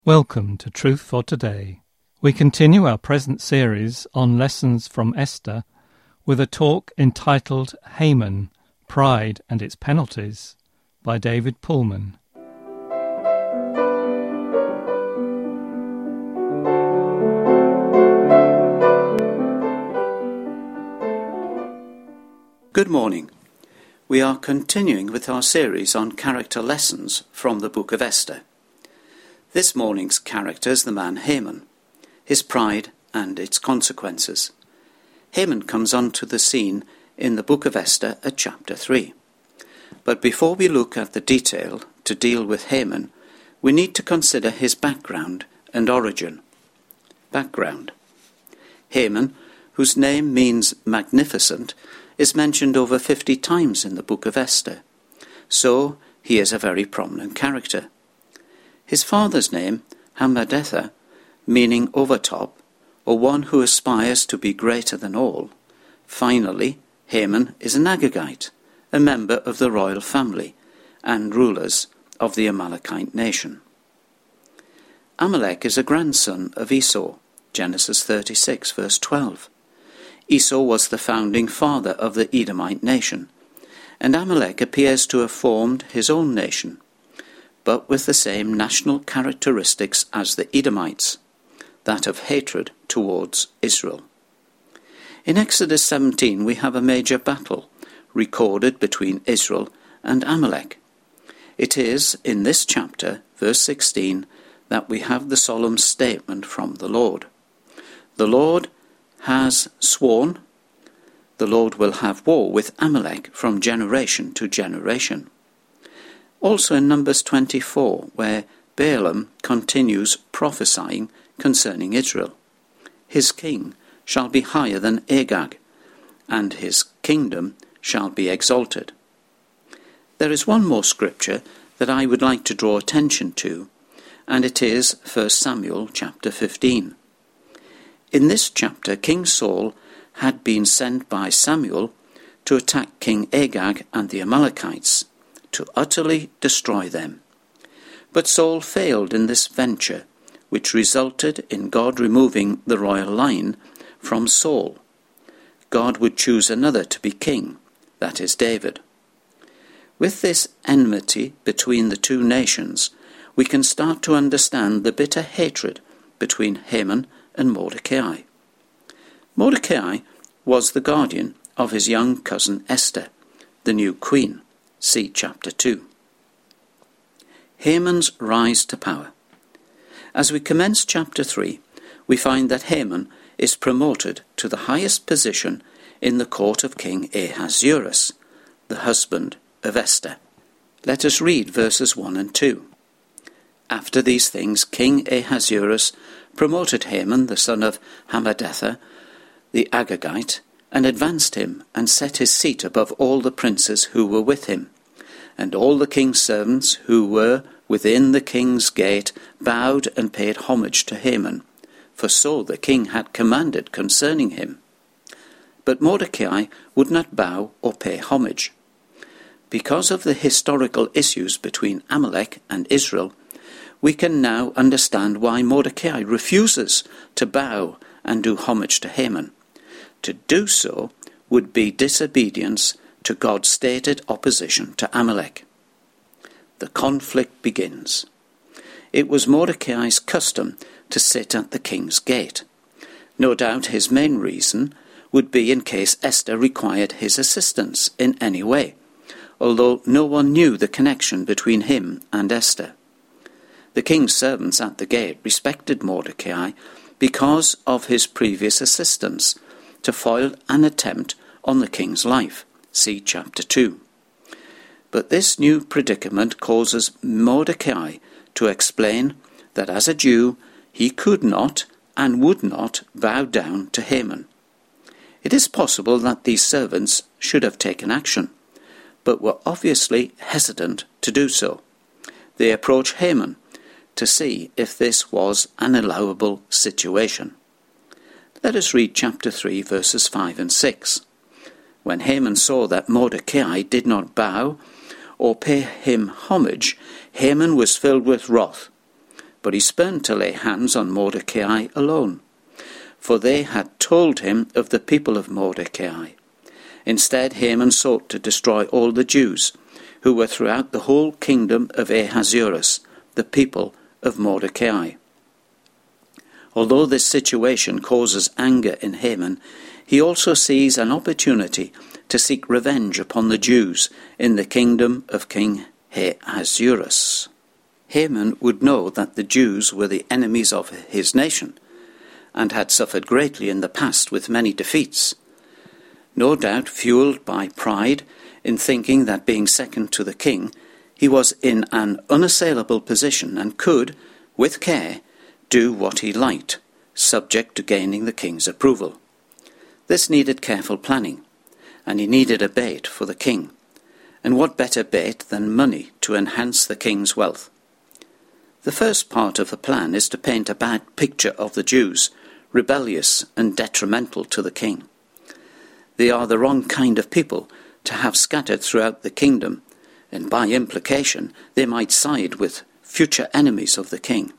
Welcome to Truth for Today. We continue our present series on lessons from Esther with a talk entitled Haman, Pride and Its Penalties by David Pullman. Good morning. We are continuing with our series on character lessons from the book of Esther. This morning's character is the man Haman, his pride and its consequences. Haman comes onto the scene in the book of Esther at chapter 3. But before we look at the detail to deal with Haman, we need to consider his background and origin. Background. Haman, whose name means magnificent, is mentioned over 50 times in the book of Esther, so he is a very prominent character. His father's name, Hammedatha, meaning overtop, or one who aspires to be greater than all. Finally, Haman is an Agagite, a member of the royal family, and rulers of the Amalekite nation. Amalek is a grandson of Esau, Genesis 36, verse 12. Esau was the founding father of the Edomite nation, and Amalek appears to have formed his own nation, but with the same national characteristics as the Edomites, that of hatred towards Israel. In Exodus 17 we have a major battle recorded between Israel and Amalek. It is in this chapter, verse 16, that we have the solemn statement from the Lord. The Lord has sworn, the Lord will have war with Amalek from generation to generation. Also in Numbers 24, where Balaam continues prophesying concerning Israel. His king shall be higher than Agag, and his kingdom shall be exalted. There is one more scripture that I would like to draw attention to, and it is 1 Samuel chapter 15. In this chapter, King Saul had been sent by Samuel to attack King Agag and the Amalekites, to utterly destroy them. But Saul failed in this venture, which resulted in God removing the royal line from Saul. God would choose another to be king, that is David. With this enmity between the two nations, we can start to understand the bitter hatred between Haman and Mordecai. Mordecai was the guardian of his young cousin Esther, the new queen. See chapter 2. Haman's rise to power. As we commence chapter 3, we find that Haman is promoted to the highest position in the court of King Ahasuerus, the husband of Esther. Let us read verses 1 and 2. After these things, King Ahasuerus promoted Haman, the son of Hammedatha, the Agagite, and advanced him, and set his seat above all the princes who were with him. And all the king's servants who were within the king's gate bowed and paid homage to Haman, for so the king had commanded concerning him. But Mordecai would not bow or pay homage. Because of the historical issues between Amalek and Israel, we can now understand why Mordecai refuses to bow and do homage to Haman. To do so would be disobedience to God's stated opposition to Amalek. The conflict begins. It was Mordecai's custom to sit at the king's gate. No doubt his main reason would be in case Esther required his assistance in any way, although no one knew the connection between him and Esther. The king's servants at the gate respected Mordecai because of his previous assistance to foil an attempt on the king's life. See chapter 2. But this new predicament causes Mordecai to explain that as a Jew he could not and would not bow down to Haman. It is possible that these servants should have taken action, but were obviously hesitant to do so. They approached Haman to see if this was an allowable situation. Let us read chapter 3, verses 5 and 6. When Haman saw that Mordecai did not bow or pay him homage, Haman was filled with wrath. but he spurned to lay hands on Mordecai alone, for they had told him of the people of Mordecai. Instead, Haman sought to destroy all the Jews who were throughout the whole kingdom of Ahasuerus, the people of Mordecai. Although this situation causes anger in Haman, he also sees an opportunity to seek revenge upon the Jews in the kingdom of King Ahasuerus. Haman would know that the Jews were the enemies of his nation and had suffered greatly in the past with many defeats. No doubt fueled by pride in thinking that being second to the king, he was in an unassailable position and could, with care, do what he liked, subject to gaining the king's approval. This needed careful planning, and he needed a bait for the king. And what better bait than money to enhance the king's wealth? The first part of the plan is to paint a bad picture of the Jews, rebellious and detrimental to the king. They are the wrong kind of people to have scattered throughout the kingdom, and by implication they might side with future enemies of the king.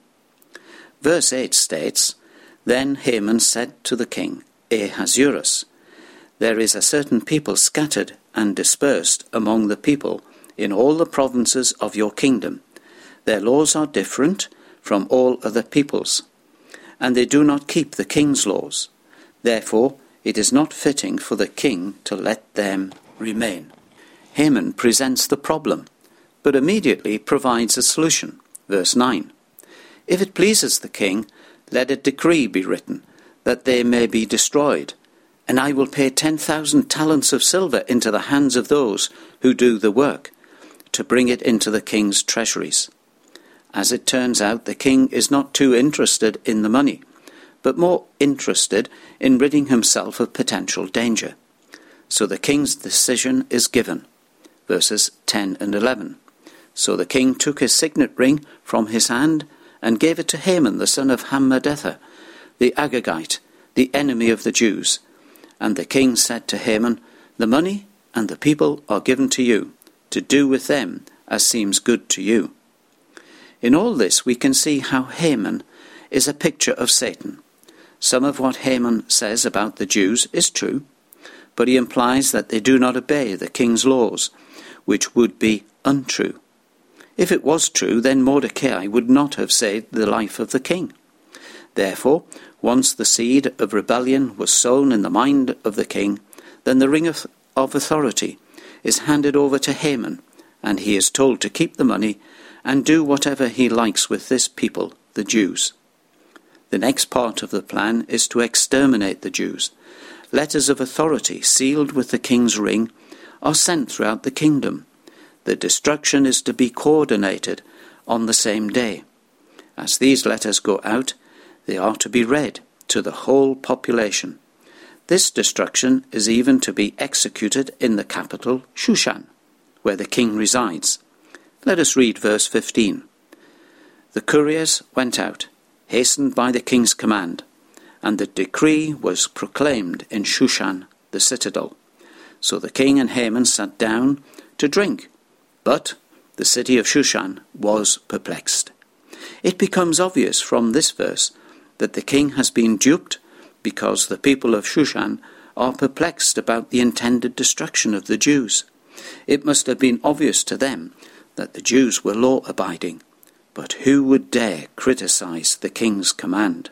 Verse 8 states, "Then Haman said to the king Ahasuerus, There is a certain people scattered and dispersed among the people in all the provinces of your kingdom. Their laws are different from all other peoples, and they do not keep the king's laws. Therefore it is not fitting for the king to let them remain." Haman presents the problem, but immediately provides a solution. Verse 9, "If it pleases the king, let a decree be written, that they may be destroyed, and I will pay 10,000 talents of silver into the hands of those who do the work, to bring it into the king's treasuries." As it turns out, the king is not too interested in the money, but more interested in ridding himself of potential danger. So the king's decision is given. Verses 10 and 11. "So the king took his signet ring from his hand and gave it to Haman the son of Hammedatha, the Agagite, the enemy of the Jews. And the king said to Haman, The money and the people are given to you, to do with them as seems good to you." In all this we can see how Haman is a picture of Satan. Some of what Haman says about the Jews is true, but he implies that they do not obey the king's laws, which would be untrue. If it was true, then Mordecai would not have saved the life of the king. Therefore, once the seed of rebellion was sown in the mind of the king, then the ring of authority is handed over to Haman, and he is told to keep the money and do whatever he likes with this people, the Jews. The next part of the plan is to exterminate the Jews. Letters of authority sealed with the king's ring are sent throughout the kingdom. The destruction is to be coordinated on the same day. As these letters go out, they are to be read to the whole population. This destruction is even to be executed in the capital, Shushan, where the king resides. Let us read verse 15. "The couriers went out, hastened by the king's command, and the decree was proclaimed in Shushan, the citadel. So the king and Haman sat down to drink, but the city of Shushan was perplexed." It becomes obvious from this verse that the king has been duped because the people of Shushan are perplexed about the intended destruction of the Jews. It must have been obvious to them that the Jews were law-abiding, but who would dare criticize the king's command?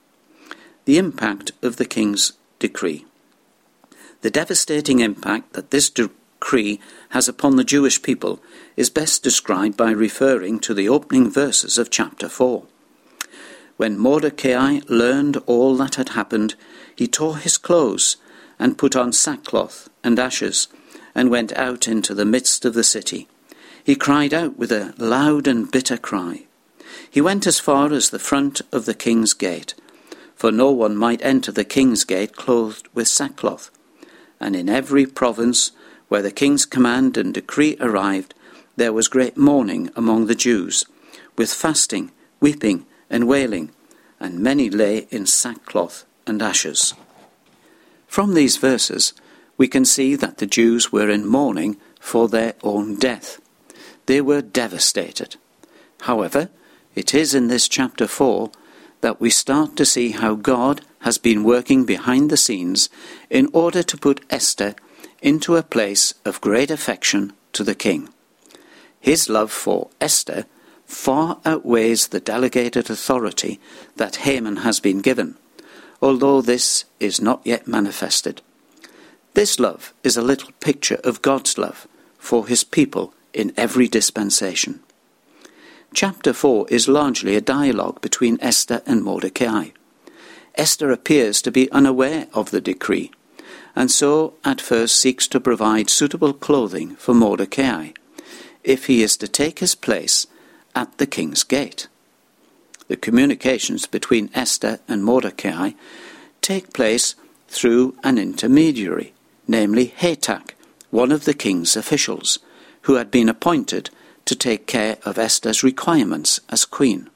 The impact of the king's decree. The devastating impact that this decree has upon the Jewish people is best described by referring to the opening verses of chapter 4. "When Mordecai learned all that had happened, he tore his clothes and put on sackcloth and ashes and went out into the midst of the city. He cried out with a loud and bitter cry. He went as far as the front of the king's gate, for no one might enter the king's gate clothed with sackcloth. And in every province where the king's command and decree arrived, there was great mourning among the Jews, with fasting, weeping, and wailing, and many lay in sackcloth and ashes." From these verses, we can see that the Jews were in mourning for their own death. They were devastated. However, It is in this chapter 4 that we start to see how God has been working behind the scenes in order to put Esther into a place of great affection to the king. His love for Esther far outweighs the delegated authority that Haman has been given, although this is not yet manifested. This love is a little picture of God's love for his people in every dispensation. Chapter 4 is largely a dialogue between Esther and Mordecai. Esther appears to be unaware of the decree, and so at first seeks to provide suitable clothing for Mordecai, if he is to take his place at the king's gate. The communications between Esther and Mordecai take place through an intermediary, namely Hatak, one of the king's officials, who had been appointed to take care of Esther's requirements as queen.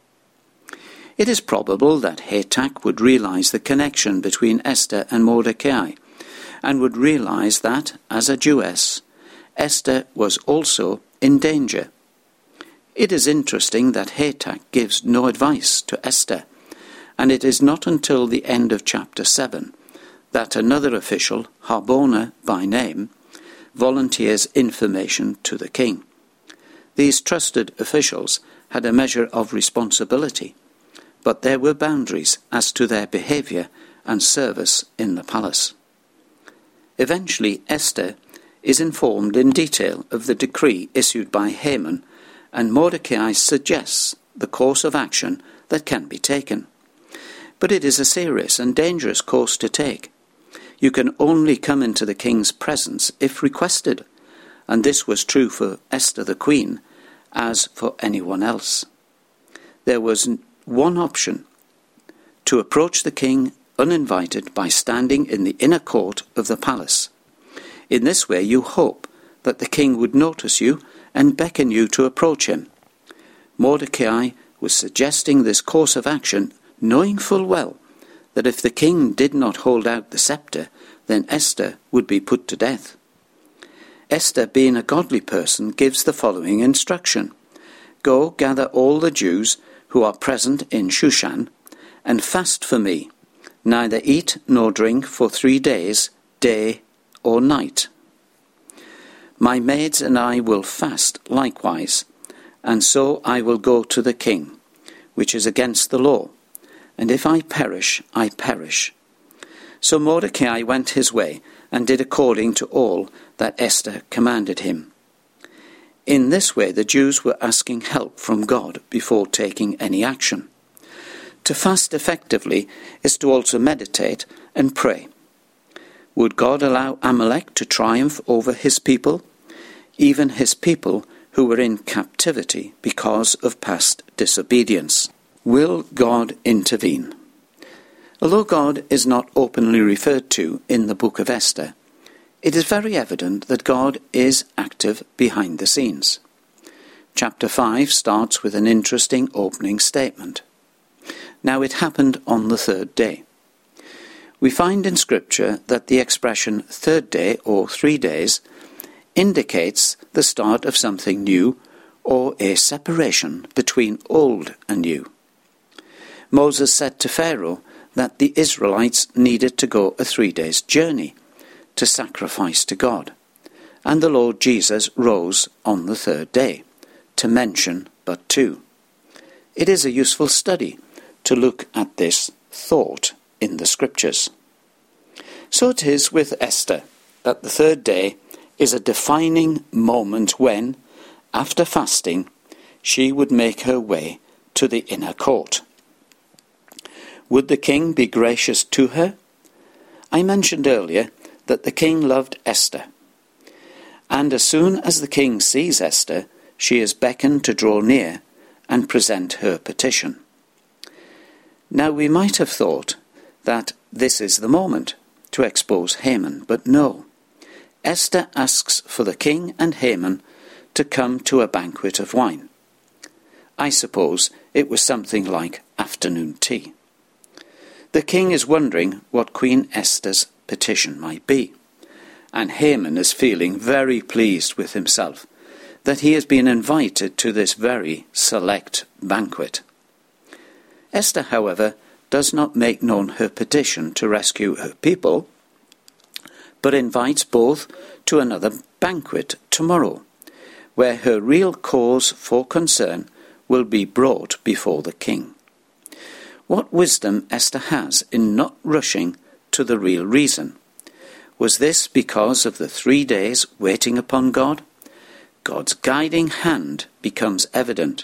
It is probable that Hatak would realize the connection between Esther and Mordecai, and would realize that, as a Jewess, Esther was also in danger. It is interesting that Hatak gives no advice to Esther, and it is not until the end of chapter 7 that another official, Harbona by name, volunteers information to the king. These trusted officials had a measure of responsibility, but there were boundaries as to their behavior and service in the palace. Eventually, Esther is informed in detail of the decree issued by Haman, and Mordecai suggests the course of action that can be taken. But it is a serious and dangerous course to take. You can only come into the king's presence if requested, and this was true for Esther the queen as for anyone else. There was one option: to approach the king uninvited by standing in the inner court of the palace. In this way you hope that the king would notice you and beckon you to approach him. Mordecai was suggesting this course of action, knowing full well that if the king did not hold out the scepter, then Esther would be put to death. Esther, being a godly person, gives the following instruction: "Go, gather all the Jews who are present in Shushan, and fast for me, neither eat nor drink for 3 days, day or night. My maids and I will fast likewise, and so I will go to the king, which is against the law, and if I perish, I perish." So Mordecai went his way and did according to all that Esther commanded him. In this way the Jews were asking help from God before taking any action. To fast effectively is to also meditate and pray. Would God allow Amalek to triumph over his people, even his people who were in captivity because of past disobedience? Will God intervene? Although God is not openly referred to in the book of Esther, it is very evident that God is active behind the scenes. Chapter 5 starts with an interesting opening statement. Now it happened on the 3rd day. We find in Scripture that the expression 3rd day or 3 days indicates the start of something new or a separation between old and new. Moses said to Pharaoh that the Israelites needed to go a 3 days journey to sacrifice to God, and the Lord Jesus rose on the 3rd day, to mention but 2. It is a useful study to look at this thought in the Scriptures. So it is with Esther that the 3rd day is a defining moment when, after fasting, she would make her way to the inner court. Would the king be gracious to her? I mentioned earlier that the king loved Esther, and as soon as the king sees Esther, she is beckoned to draw near and present her petition. Now we might have thought that this is the moment to expose Haman, but no. Esther asks for the king and Haman to come to a banquet of wine. I suppose it was something like afternoon tea. The king is wondering what Queen Esther's petition might be, and Haman is feeling very pleased with himself that he has been invited to this very select banquet. Esther, however, does not make known her petition to rescue her people, but invites both to another banquet tomorrow, where her real cause for concern will be brought before the king. What wisdom Esther has in not rushing to the real reason. Was this because of the 3 days waiting upon God? God's guiding hand becomes evident.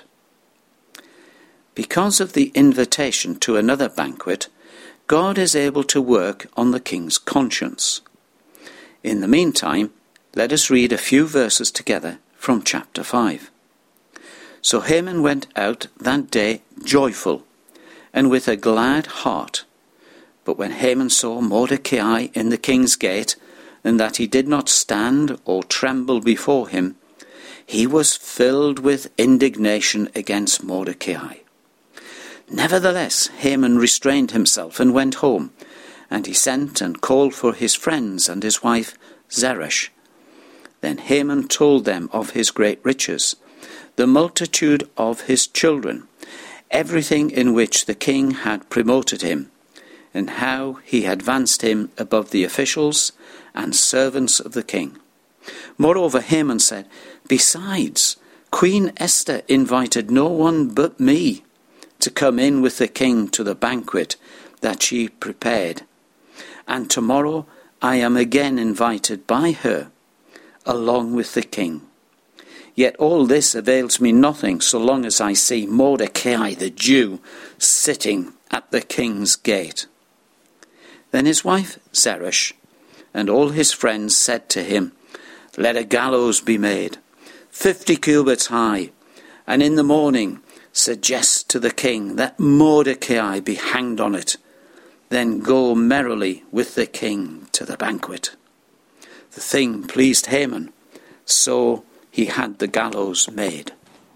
Because of the invitation to another banquet, God is able to work on the king's conscience. In the meantime, let us read a few verses together from chapter 5. So Haman went out that day joyful, and with a glad heart. But when Haman saw Mordecai in the king's gate, and that he did not stand or tremble before him, he was filled with indignation against Mordecai. Nevertheless, Haman restrained himself and went home, and he sent and called for his friends and his wife Zeresh. Then Haman told them of his great riches, the multitude of his children, everything in which the king had promoted him, and how he advanced him above the officials and servants of the king. Moreover, Haman said, "Besides, Queen Esther invited no one but me to come in with the king to the banquet that she prepared. And tomorrow I am again invited by her, along with the king. Yet all this avails me nothing so long as I see Mordecai the Jew sitting at the king's gate." Then his wife Zeresh and all his friends said to him, "Let a gallows be made, 50 cubits high, and in the morning suggest to the king that Mordecai be hanged on it. Then go merrily with the king to the banquet." The thing pleased Haman, so he had the gallows made.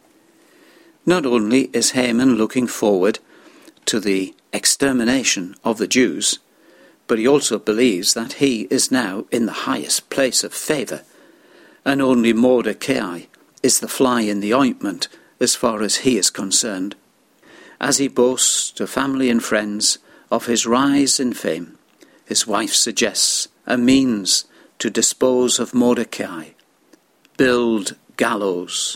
Not only is Haman looking forward to the extermination of the Jews, but he also believes that he is now in the highest place of favour, and only Mordecai is the fly in the ointment as far as he is concerned. As he boasts to family and friends of his rise in fame, his wife suggests a means to dispose of Mordecai: build gallows.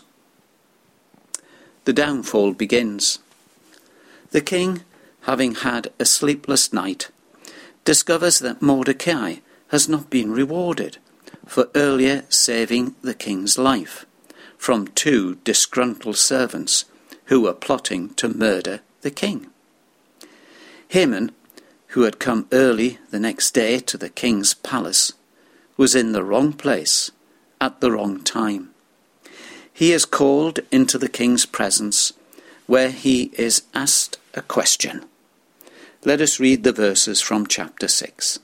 The downfall begins. The king, having had a sleepless night, discovers that Mordecai has not been rewarded for earlier saving the king's life from 2 disgruntled servants who were plotting to murder the king. Haman, who had come early the next day to the king's palace, was in the wrong place at the wrong time. He is called into the king's presence, where he is asked a question. Let us read the verses from chapter 6.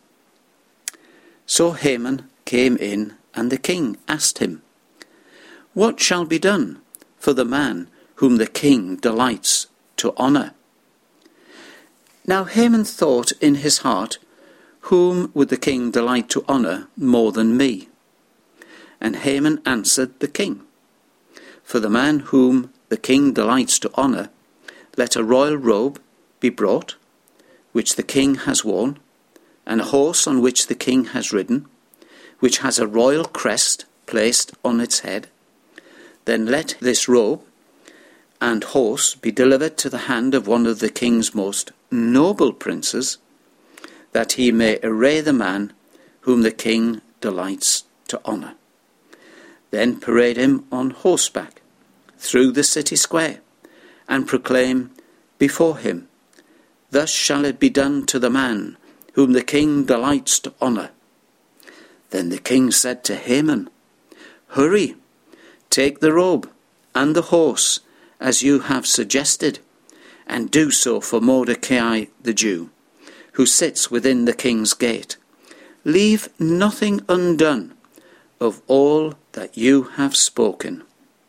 So Haman came in, and the king asked him, "What shall be done for the man whom the king delights to honour?" Now Haman thought in his heart, "Whom would the king delight to honour more than me?" And Haman answered the king, "For the man whom the king delights to honour, let a royal robe be brought, which the king has worn, and a horse on which the king has ridden, which has a royal crest placed on its head. Then let this robe and horse be delivered to the hand of one of the king's most noble princes, that he may array the man whom the king delights to honour. Then parade him on horseback through the city square, and proclaim before him, 'Thus shall it be done to the man whom the king delights to honour.'" Then the king said to Haman, "Hurry, take the robe and the horse as you have suggested, and do so for Mordecai the Jew, who sits within the king's gate. Leave nothing undone of all that you have spoken."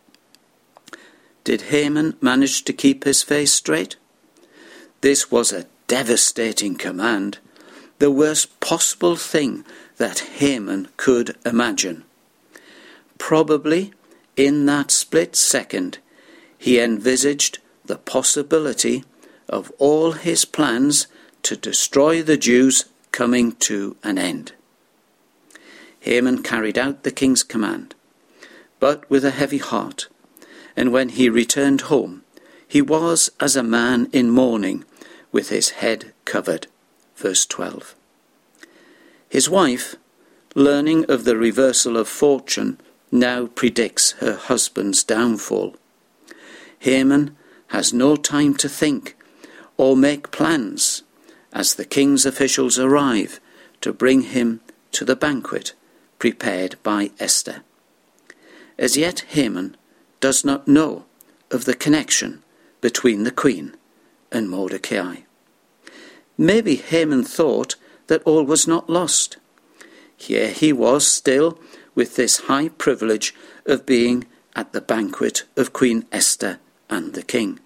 Did Haman manage to keep his face straight? This was a devastating command, the worst possible thing that Haman could imagine. Probably in that split second he envisaged the possibility of all his plans to destroy the Jews coming to an end. Haman carried out the king's command, but with a heavy heart, and when he returned home, he was as a man in mourning, with his head covered. Verse 12. His wife, learning of the reversal of fortune, now predicts her husband's downfall. Haman has no time to think or make plans as the king's officials arrive to bring him to the banquet prepared by Esther. As yet, Haman does not know of the connection between the queen and Mordecai. Maybe Haman thought that all was not lost. Here he was still with this high privilege of being at the banquet of Queen Esther and the king.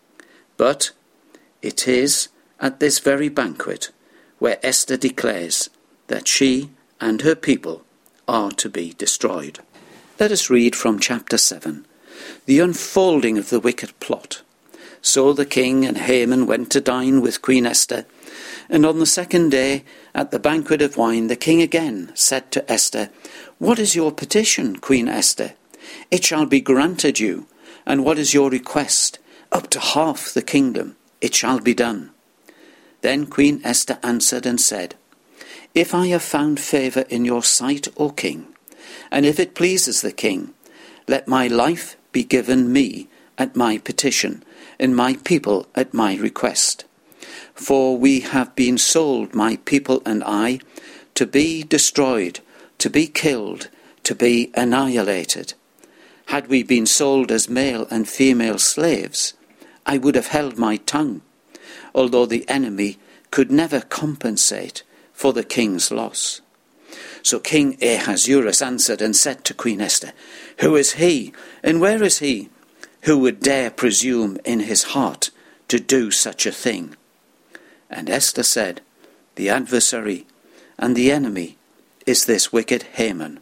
But it is at this very banquet where Esther declares that she and her people are to be destroyed. Let us read from chapter 7, the unfolding of the wicked plot. So the king and Haman went to dine with Queen Esther, and on the second day, at the banquet of wine, the king again said to Esther, "What is your petition, Queen Esther? It shall be granted you. And what is your request? Up to half the kingdom. It shall be done." Then Queen Esther answered and said, "If I have found favour in your sight, O king, and if it pleases the king, let my life be given me at my petition, and my people at my request. For we have been sold, my people and I, to be destroyed, to be killed, to be annihilated. Had we been sold as male and female slaves, I would have held my tongue, although the enemy could never compensate for the king's loss." So King Ahasuerus answered and said to Queen Esther, "Who is he, and where is he, who would dare presume in his heart to do such a thing?" And Esther said, "The adversary and the enemy is this wicked Haman."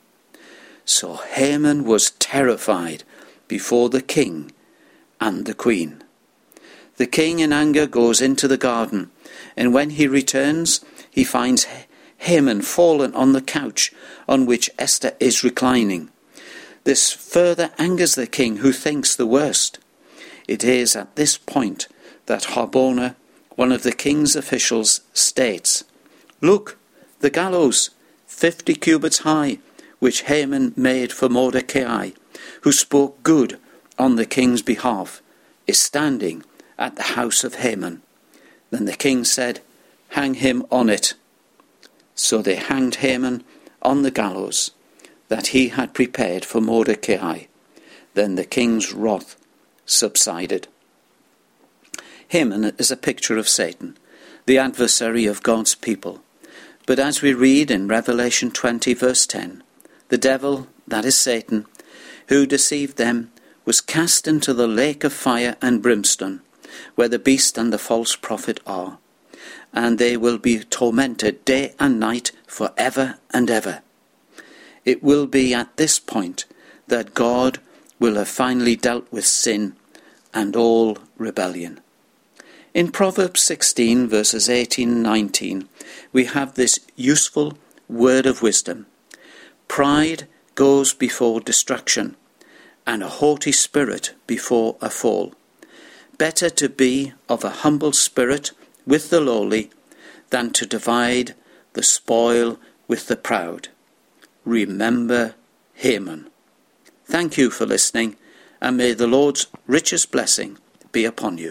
So Haman was terrified before the king and the queen. The king in anger goes into the garden, and when he returns, he finds Haman fallen on the couch on which Esther is reclining. This further angers the king, who thinks the worst. It is at this point that Harbona, one of the king's officials, states, "Look, the gallows, 50 cubits high, which Haman made for Mordecai, who spoke good on the king's behalf, is standing at the house of Haman." Then the king said, "Hang him on it." So they hanged Haman on the gallows that he had prepared for Mordecai. Then the king's wrath subsided. Haman is a picture of Satan, the adversary of God's people. But as we read in Revelation 20 verse 10, the devil, that is Satan, who deceived them, was cast into the lake of fire and brimstone, where the beast and the false prophet are, and they will be tormented day and night for ever and ever. It will be at this point that God will have finally dealt with sin and all rebellion. In Proverbs 16 verses 18 and 19, we have this useful word of wisdom. Pride goes before destruction, and a haughty spirit before a fall. Better to be of a humble spirit with the lowly than to divide the spoil with the proud. Remember Haman. Thank you for listening, and may the Lord's richest blessing be upon you.